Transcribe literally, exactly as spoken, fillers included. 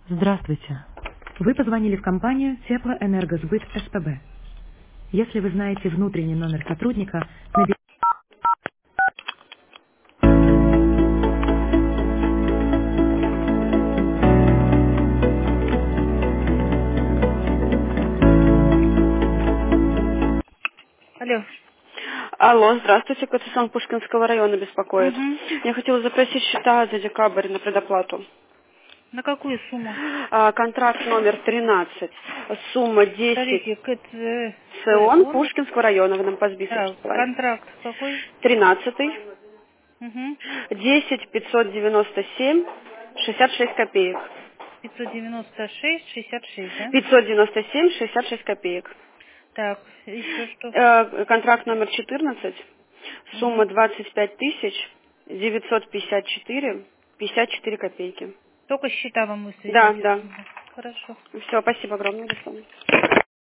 Здравствуйте. Вы позвонили в компанию Теплоэнергосбыт СПБ. Если вы знаете внутренний номер сотрудника, наберите... Алло. Алло, здравствуйте, Катюсан Пушкинского района беспокоит. Угу. Я хотела запросить счета за декабрь на предоплату. На какую сумму? А, контракт номер тринадцать, сумма десять, Смотрите, Кэт, э, СЭОН он, Пушкинского района, вы нам по списку так, присылали. контракт какой? тринадцатый, Угу. десять, пятьсот девяносто семь, шестьдесят шесть копеек. пятьсот девяносто шесть шестьдесят шесть, да? пятьсот девяносто семь, шестьдесят шесть копеек. Так, еще что? Э, контракт номер четырнадцать, Угу. сумма двадцать пять тысяч, девятьсот пятьдесят четыре, пятьдесят четыре копейки. Только счета вам Да, высветить да. отсюда. Хорошо. Все, спасибо огромное, до свидания.